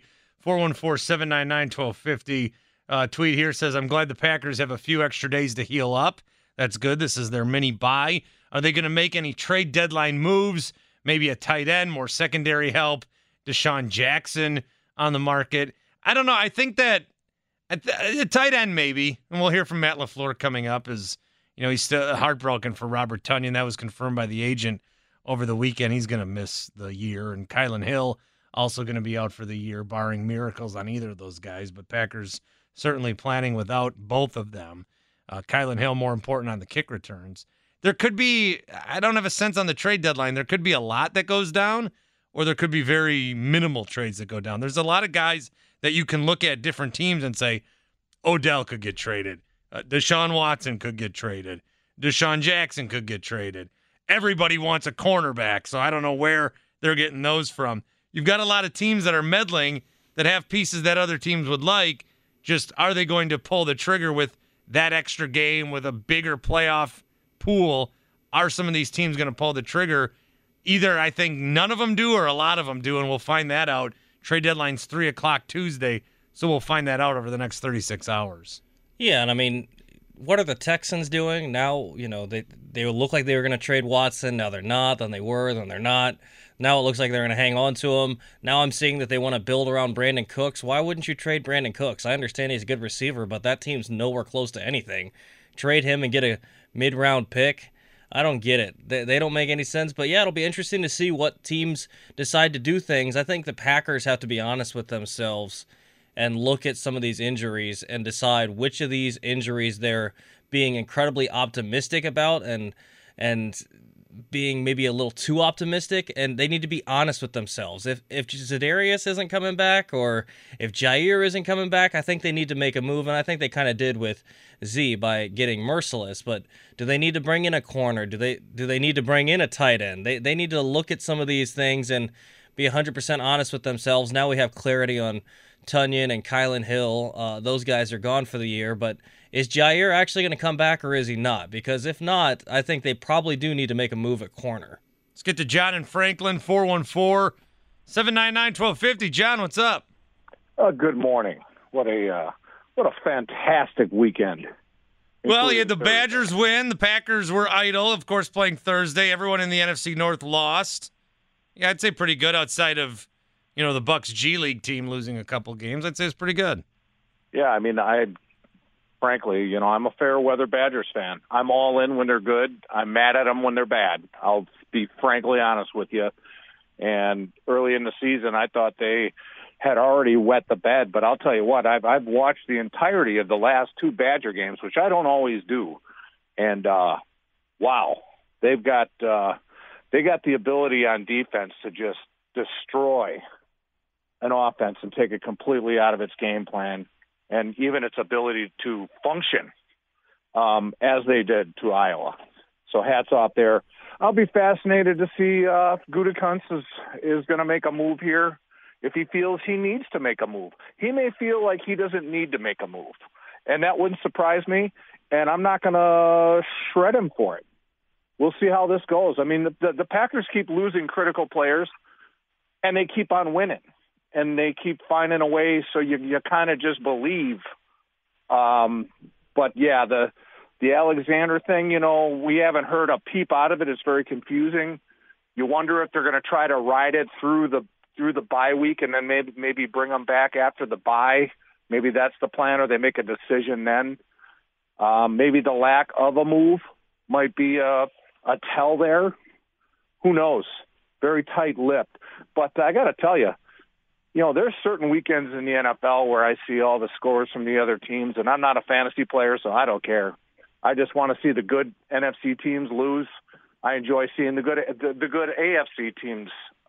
414-799-1250. Tweet here says, I'm glad the Packers have a few extra days to heal up. That's good. This is their mini bye. Are they going to make any trade deadline moves? Maybe a tight end, more secondary help, Deshaun Jackson on the market. I don't know. I think that a tight end maybe, and we'll hear from Matt LaFleur coming up, is, he's still heartbroken for Robert Tonyan. That was confirmed by the agent over the weekend. He's going to miss the year. And Kylan Hill also going to be out for the year, barring miracles on either of those guys. But Packers certainly planning without both of them. Kylan Hill more important on the kick returns. There could be, I don't have a sense on the trade deadline, there could be a lot that goes down, or there could be very minimal trades that go down. There's a lot of guys that you can look at different teams and say, Odell could get traded. Deshaun Watson could get traded. Deshaun Jackson could get traded. Everybody wants a cornerback, so I don't know where they're getting those from. You've got a lot of teams that are meddling that have pieces that other teams would like. Just are they going to pull the trigger with that extra game with a bigger playoff pool? Are some of these teams going to pull the trigger? Either I think none of them do or a lot of them do, and we'll find that out. Trade deadline's 3 o'clock Tuesday, so we'll find that out over the next 36 hours. Yeah, and what are the Texans doing? Now, they look like they were going to trade Watson. Now they're not. Then they were. Then they're not. Now it looks like they're going to hang on to him. Now I'm seeing that they want to build around Brandon Cooks. Why wouldn't you trade Brandon Cooks? I understand he's a good receiver, but that team's nowhere close to anything. Trade him and get a mid-round pick. I don't get it. They don't make any sense. But, yeah, it'll be interesting to see what teams decide to do things. I think the Packers have to be honest with themselves and look at some of these injuries and decide which of these injuries they're being incredibly optimistic about and being maybe a little too optimistic, and they need to be honest with themselves. If Za'Darius isn't coming back or if Jair isn't coming back, I think they need to make a move, and I think they kind of did with Z by getting Merciless. But do they need to bring in a corner? Do they need to bring in a tight end? They need to look at some of these things and be 100% honest with themselves. Now we have clarity on Tunyon and Kylan Hill. Those guys are gone for the year, but is Jair actually going to come back or is he not? Because if not, I think they probably do need to make a move at corner. Let's get to John in Franklin, 414-799-1250. John, what's up? Good morning. What a fantastic weekend. Well, you had the Badgers win. The Packers were idle, of course, playing Thursday. Everyone in the NFC North lost. Yeah, I'd say pretty good outside of, the Bucks G League team losing a couple games. I'd say it's pretty good. Yeah, I mean, frankly, I'm a fair weather Badgers fan. I'm all in when they're good. I'm mad at them when they're bad. I'll be frankly honest with you. And early in the season, I thought they had already wet the bed. But I'll tell you what, I've watched the entirety of the last two Badger games, which I don't always do. And, wow, they got the ability on defense to just destroy an offense and take it completely out of its game plan and even its ability to function as they did to Iowa. So hats off there. I'll be fascinated to see if Gutekunst is going to make a move here. If he feels he needs to make a move, he may feel like he doesn't need to make a move, and that wouldn't surprise me. And I'm not going to shred him for it. We'll see how this goes. I mean, the Packers keep losing critical players, and they keep on winning, and they keep finding a way. So you kind of just believe. But yeah, the Alexander thing, we haven't heard a peep out of it. It's very confusing. You wonder if they're going to try to ride it through the bye week and then maybe bring them back after the bye. Maybe that's the plan, or they make a decision then. Maybe the lack of a move might be a tell there. Who knows? Very tight-lipped. But I got to tell you, there's certain weekends in the NFL where I see all the scores from the other teams, and I'm not a fantasy player, so I don't care. I just want to see the good NFC teams lose. I enjoy seeing the good AFC teams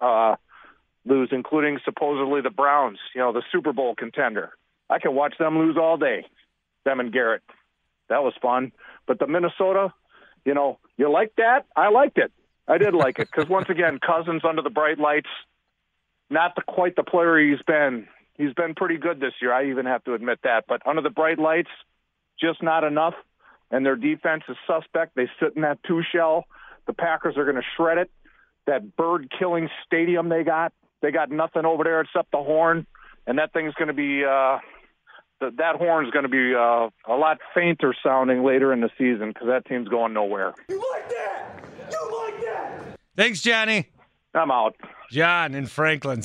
lose, including supposedly the Browns, the Super Bowl contender. I can watch them lose all day, them and Garrett. That was fun. But the Minnesota, you like that? I liked it. I did like it because, once again, Cousins under the bright lights, not quite the player he's been. He's been pretty good this year. I even have to admit that. But under the bright lights, just not enough. And their defense is suspect. They sit in that two-shell. The Packers are going to shred it. That bird-killing stadium they got nothing over there except the horn. And that thing's going to be that horn's going to be a lot fainter sounding later in the season because that team's going nowhere. You like that? You like that? Thanks, Johnny. I'm out. John in Franklin,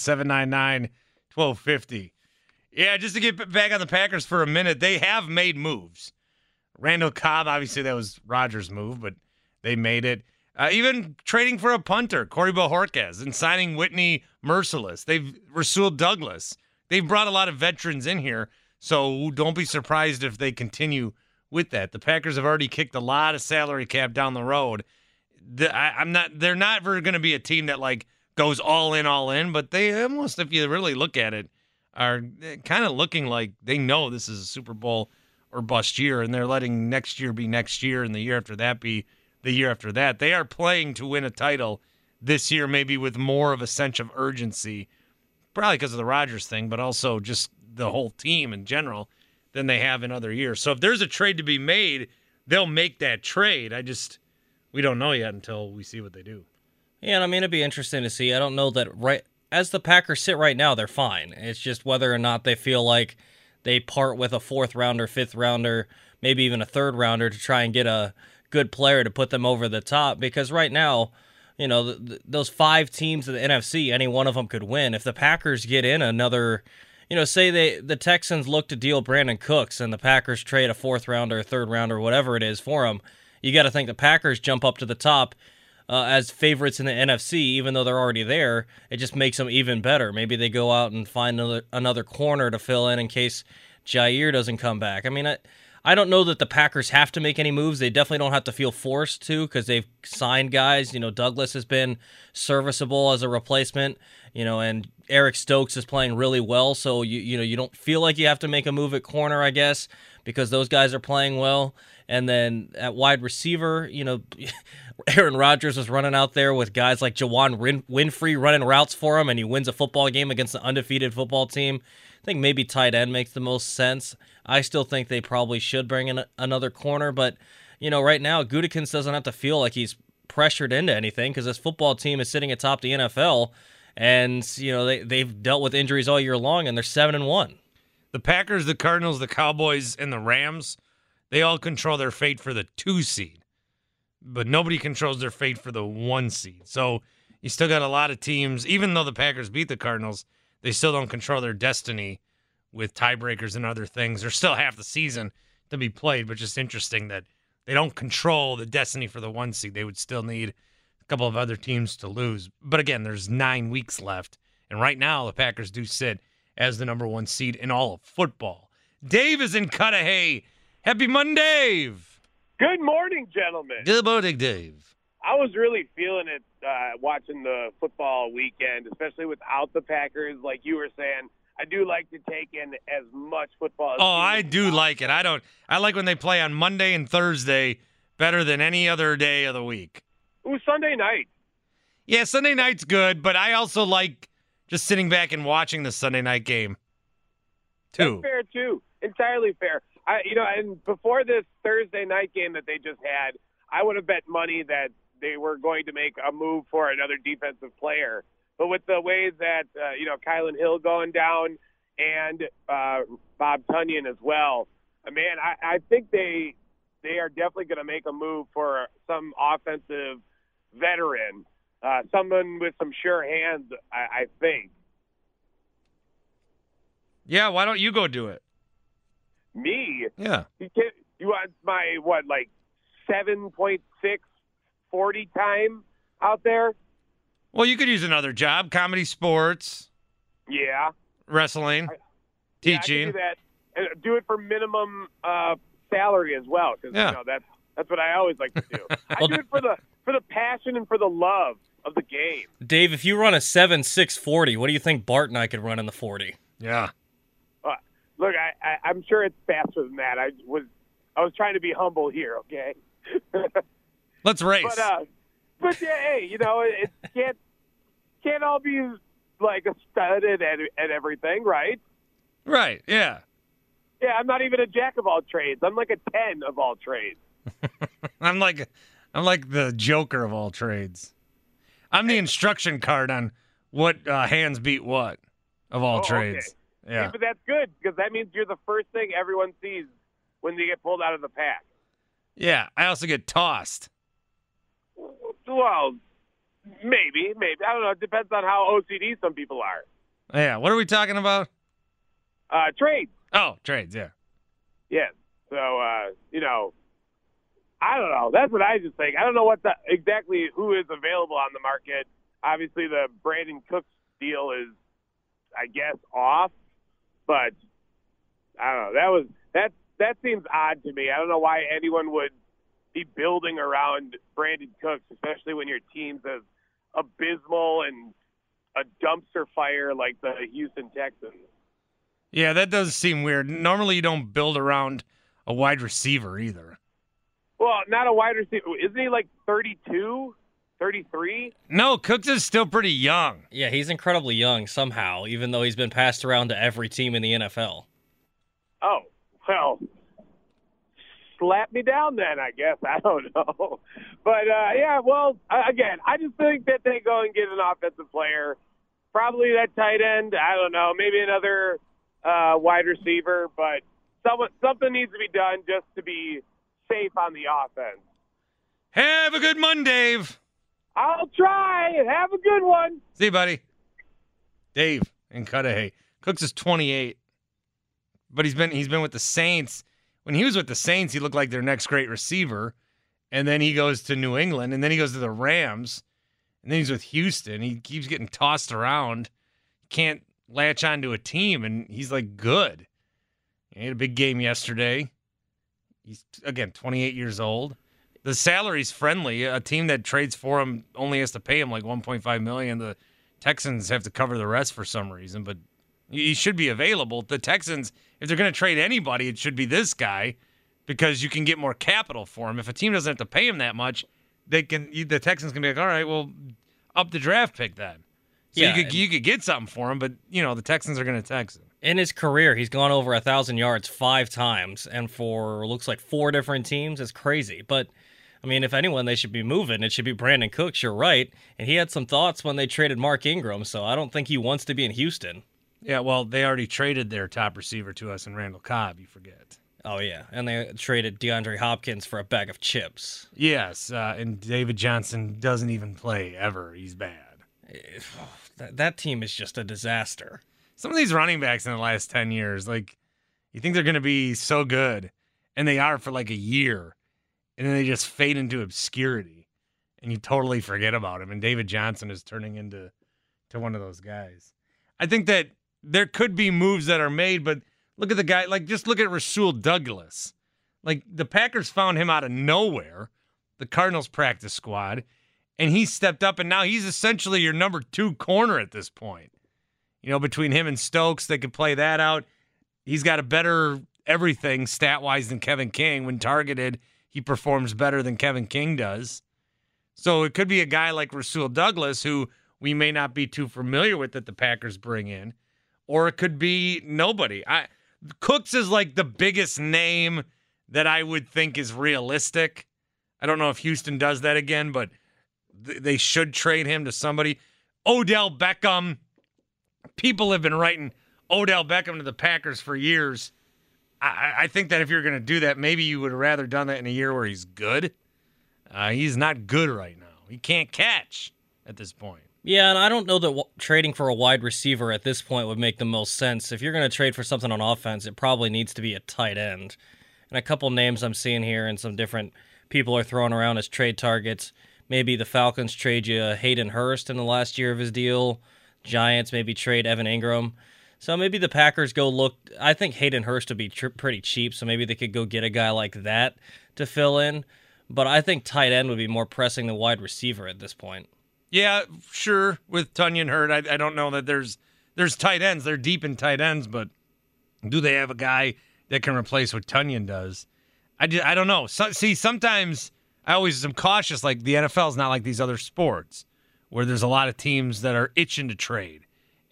799-1250. Yeah, just to get back on the Packers for a minute, they have made moves. Randall Cobb, obviously that was Rodgers' move, but they made it. Even trading for a punter, Corey Bojorquez, and signing Whitney Merciless. They've Rasul Douglas. They've brought a lot of veterans in here, so don't be surprised if they continue with that. The Packers have already kicked a lot of salary cap down the road. They're not going to be a team that goes all in, but they almost, if you really look at it, are kind of looking like they know this is a Super Bowl or bust year, and they're letting next year be next year and the year after that be the year after that. They are playing to win a title this year, maybe with more of a sense of urgency, probably because of the Rodgers thing, but also just the whole team in general, than they have in other years. So if there's a trade to be made, they'll make that trade. We don't know yet until we see what they do. Yeah, and I mean, it'd be interesting to see. I don't know that as the Packers sit right now, they're fine. It's just whether or not they feel like they part with a fourth rounder, fifth rounder, maybe even a third rounder to try and get a good player to put them over the top. Because right now, those 5 teams of the NFC, any one of them could win. If the Packers get in another, say the Texans look to deal Brandon Cooks and the Packers trade a fourth rounder, third rounder, whatever it is for them, you got to think the Packers jump up to the top as favorites in the NFC, even though they're already there. It just makes them even better. Maybe they go out and find another corner to fill in case Jair doesn't come back. I mean, I don't know that the Packers have to make any moves. They definitely don't have to feel forced to because they've signed guys. Douglas has been serviceable as a replacement, and Eric Stokes is playing really well. So, you don't feel like you have to make a move at corner, I guess, because those guys are playing well. And then at wide receiver, Aaron Rodgers was running out there with guys like Jawan Winfrey running routes for him, and he wins a football game against an undefeated football team. I think maybe tight end makes the most sense. I still think they probably should bring in another corner, but right now Gutekunst doesn't have to feel like he's pressured into anything because this football team is sitting atop the NFL, and they've dealt with injuries all year long, and they're 7-1. The Packers, the Cardinals, the Cowboys, and the Rams, they all control their fate for the 2 seed, but nobody controls their fate for the 1 seed. So you still got a lot of teams, even though the Packers beat the Cardinals, they still don't control their destiny with tiebreakers and other things. There's still half the season to be played, but just interesting that they don't control the destiny for the 1 seed. They would still need a couple of other teams to lose. But again, there's 9 weeks left, and right now the Packers do sit as the number 1 seed in all of football. Dave is in Cudahy. Happy Monday. Good morning, gentlemen. Good morning, Dave. I was really feeling it watching the football weekend, especially without the Packers, like you were saying. I do like to take in as much football as I do like it. I like when they play on Monday and Thursday better than any other day of the week. Ooh, Sunday night. Yeah, Sunday night's good, but I also like just sitting back and watching the Sunday night game, too. That's fair, too. Entirely fair. And before this Thursday night game that they just had, I would have bet money that they were going to make a move for another defensive player. But with the ways that, Kylan Hill going down and Bob Tunyon as well, man, I think they are definitely going to make a move for some offensive veteran, someone with some sure hands, I think. Yeah, why don't you go do it? Me? Yeah. You want my, 7.6 40 time out there? Well, you could use another job, comedy, sports. Yeah. Wrestling, teaching. I could do that. And do it for minimum salary as well, because that's what I always like to do. I do it for the passion and for the love of the game. Dave, if you run a 7.6 40, what do you think Bart and I could run in the 40? Yeah. Look, I'm sure it's faster than that. I was trying to be humble here, okay? Let's race. But yeah, hey, it can't all be like a stud at everything, right? Right. Yeah. Yeah, I'm not even a jack of all trades. I'm like a 10 of all trades. I'm like the Joker of all trades. I'm the instruction card on what hands beat what of all trades. Okay. Yeah. See, but that's good because that means you're the first thing everyone sees when they get pulled out of the pack. Yeah, I also get tossed. Well, maybe. I don't know. It depends on how OCD some people are. Yeah, what are we talking about? Trades. Oh, trades, yeah. Yes. So, I don't know. That's what I just think. I don't know exactly who is available on the market. Obviously, the Brandon Cooks deal is, I guess, off. But I don't know. That seems odd to me. I don't know why anyone would be building around Brandon Cooks, especially when your team's as abysmal and a dumpster fire like the Houston Texans. Yeah, that does seem weird. Normally you don't build around a wide receiver either. Well, not a wide receiver. Isn't he like 32, 33? No, Cooks is still pretty young. Yeah, he's incredibly young somehow, even though he's been passed around to every team in the NFL. Oh, well, slap me down then, I guess. I don't know. But, again, I just think that they go and get an offensive player, probably that tight end. I don't know, maybe another wide receiver, but something needs to be done just to be safe on the offense. Have a good Monday, Dave. I'll try. Have a good one. See you, buddy. Dave in Cudahy. Cooks is 28, but he's been with the Saints. When he was with the Saints, he looked like their next great receiver, and then he goes to New England, and then he goes to the Rams, and then he's with Houston. He keeps getting tossed around. Can't latch onto a team, and he's like good. He had a big game yesterday. He's, again, 28 years old. The salary's friendly. A team that trades for him only has to pay him like $1.5 million. The Texans have to cover the rest for some reason, but he should be available. The Texans, if they're going to trade anybody, it should be this guy because you can get more capital for him. If a team doesn't have to pay him that much, the Texans can be like, all right, well, up the draft pick then. So Yeah, you could get something for him, but, the Texans are going to Texan. In his career, he's gone over 1,000 yards 5 times, and for looks like 4 different teams. It's crazy. But, I mean, if anyone they should be moving, it should be Brandon Cooks. You're right. And he had some thoughts when they traded Mark Ingram, so I don't think he wants to be in Houston. Yeah, well, they already traded their top receiver to us in Randall Cobb, you forget. Oh, yeah. And they traded DeAndre Hopkins for a bag of chips. Yes, and David Johnson doesn't even play ever. He's bad. That team is just a disaster. Some of these running backs in the last 10 years, like, you think they're going to be so good, and they are for like a year, and then they just fade into obscurity, and you totally forget about him. And David Johnson is turning into one of those guys. I think that there could be moves that are made, but look at the guy, like, just look at Rasul Douglas. Like, the Packers found him out of nowhere, the Cardinals practice squad, and he stepped up, and now he's essentially your number 2 corner at this point. Between him and Stokes, they could play that out. He's got a better everything stat-wise than Kevin King. When targeted, he performs better than Kevin King does. So it could be a guy like Rasul Douglas, who we may not be too familiar with that the Packers bring in, or it could be nobody. Cooks is like the biggest name that I would think is realistic. I don't know if Houston does that again, but they should trade him to somebody. Odell Beckham. People have been writing Odell Beckham to the Packers for years. I think that if you're going to do that, maybe you would have rather done that in a year where he's good. He's not good right now. He can't catch at this point. Yeah, and I don't know that trading for a wide receiver at this point would make the most sense. If you're going to trade for something on offense, it probably needs to be a tight end. And a couple names I'm seeing here and some different people are throwing around as trade targets. Maybe the Falcons trade you Hayden Hurst in the last year of his deal. Giants maybe trade Evan Ingram. So maybe the Packers go look. I think Hayden Hurst would be pretty cheap, so maybe they could go get a guy like that to fill in. But I think tight end would be more pressing than wide receiver at this point. Yeah, sure. With Tunyon hurt, I don't know that there's tight ends. They're deep in tight ends, but do they have a guy that can replace what Tunyon does? I don't know. Sometimes I always am cautious. Like, the NFL is not like these other sports where there's a lot of teams that are itching to trade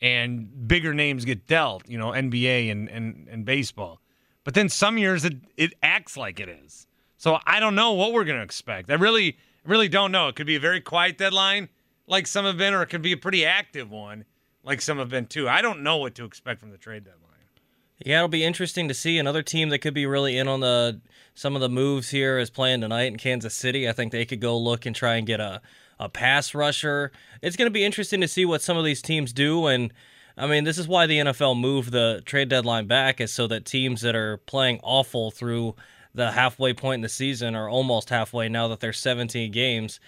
and bigger names get dealt, NBA and baseball. But then some years it acts like it is. So I don't know what we're going to expect. I really don't know. It could be a very quiet deadline like some have been, or it could be a pretty active one like some have been too. I don't know what to expect from the trade deadline. Yeah, it'll be interesting to see. Another team that could be really in on some of the moves here is playing tonight in Kansas City. I think they could go look and try and get a pass rusher. It's going to be interesting to see what some of these teams do. And, I mean, this is why the NFL moved the trade deadline back, is so that teams that are playing awful through the halfway point in the season, or almost halfway now that there's 17 games,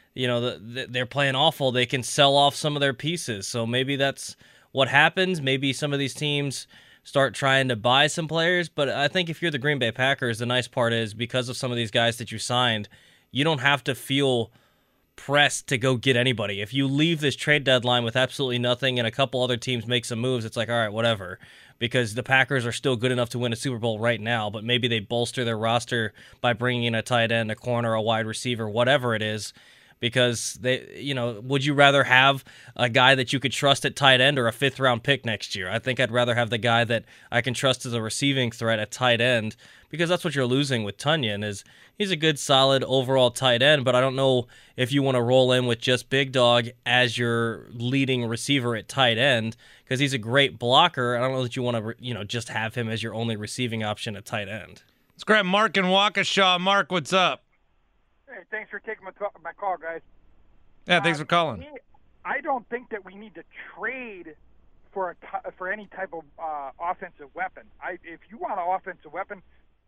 they're playing awful. They can sell off some of their pieces. So maybe that's what happens. Maybe some of these teams start trying to buy some players. But I think if you're the Green Bay Packers, the nice part is because of some of these guys that you signed, you don't have to feel pressed to go get anybody. If you leave this trade deadline with absolutely nothing and a couple other teams make some moves, it's like, all right, whatever. Because the Packers are still good enough to win a Super Bowl right now, but maybe they bolster their roster by bringing in a tight end, a corner, a wide receiver, whatever it is. Because would you rather have a guy that you could trust at tight end or a 5th-round pick next year? I think I'd rather have the guy that I can trust as a receiving threat at tight end, because that's what you're losing with Tunyon. Is he's a good, solid overall tight end, but I don't know if you want to roll in with just Big Dog as your leading receiver at tight end, because he's a great blocker. I don't know that you want to just have him as your only receiving option at tight end. Let's grab Mark in Waukesha. Mark, what's up? Hey, thanks for taking my call, guys. Yeah, thanks for calling. I don't think that we need to trade for any type of offensive weapon. If you want an offensive weapon,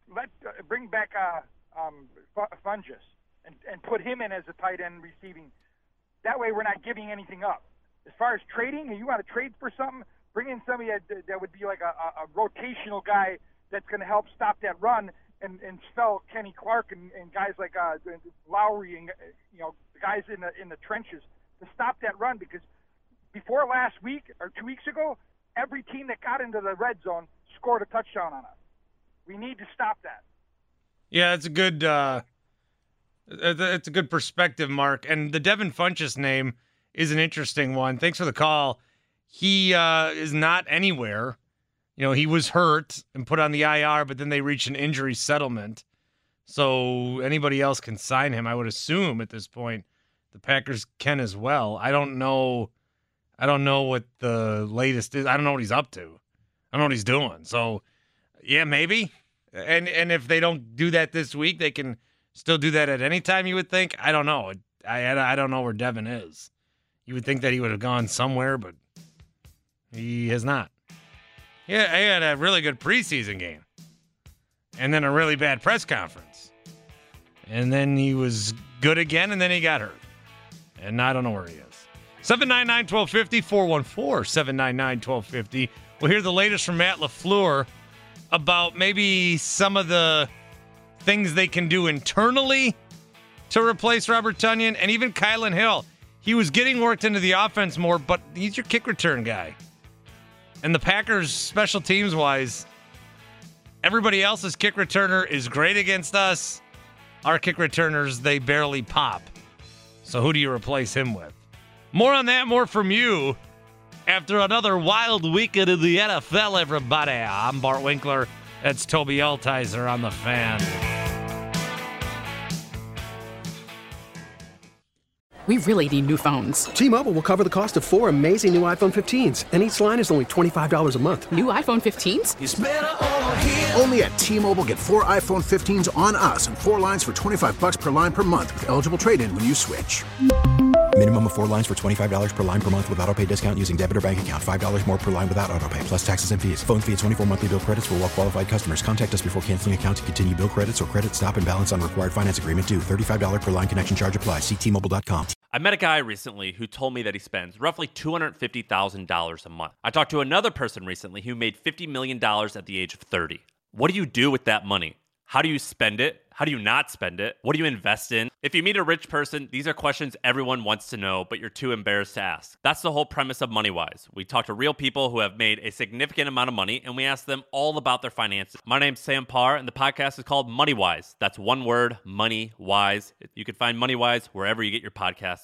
bring back Fungus and put him in as a tight end receiving. That way, we're not giving anything up. As far as trading, and you want to trade for something, bring in somebody that would be like a rotational guy that's going to help stop that run and spell Kenny Clark and guys like Lowry and the guys in the trenches to stop that run, because before last week or 2 weeks ago, every team that got into the red zone scored a touchdown on us. We need to stop that. Yeah, it's a good it's a good perspective, Mark. And the Devin Funchess name is an interesting one. Thanks for the call. He is not anywhere. He was hurt and put on the IR, but then they reached an injury settlement. So anybody else can sign him, I would assume at this point. The Packers can as well. I don't know what the latest is. I don't know what he's up to. I don't know what he's doing. So, yeah, maybe. And if they don't do that this week, they can still do that at any time, you would think. I don't know. I don't know where Devin is. You would think that he would have gone somewhere, but he has not. Yeah, he had a really good preseason game. And then a really bad press conference. And then he was good again, and then he got hurt. And I don't know where he is. 799-1250, 414-799-1250. We'll hear the latest from Matt LaFleur about maybe some of the things they can do internally to replace Robert Tonyan, and even Kylan Hill. He was getting worked into the offense more, but he's your kick return guy. And the Packers, special teams-wise, everybody else's kick returner is great against us. Our kick returners, they barely pop. So who do you replace him with? More on that, more from you after another wild weekend in the NFL, everybody. I'm Bart Winkler. That's Toby Altizer on The Fan. We really need new phones. T-Mobile will cover the cost of 4 amazing new iPhone 15s, and each line is only $25 a month. New iPhone 15s? It's better over here. Only at T-Mobile, get 4 iPhone 15s on us and 4 lines for $25 per line per month with eligible trade-in when you switch. Minimum of 4 lines for $25 per line per month with autopay discount using debit or bank account. $5 more per line without autopay, plus taxes and fees. Phone fee at 24 monthly bill credits for well-qualified customers. Contact us before canceling account to continue bill credits or credit stop and balance on required finance agreement due. $35 per line connection charge applies. See T-Mobile.com. I met a guy recently who told me that he spends roughly $250,000 a month. I talked to another person recently who made $50 million at the age of 30. What do you do with that money? How do you spend it? How do you not spend it? What do you invest in? If you meet a rich person, these are questions everyone wants to know, but you're too embarrassed to ask. That's the whole premise of MoneyWise. We talk to real people who have made a significant amount of money, and we ask them all about their finances. My name's Sam Parr, and the podcast is called MoneyWise. That's one word, MoneyWise. You can find MoneyWise wherever you get your podcasts.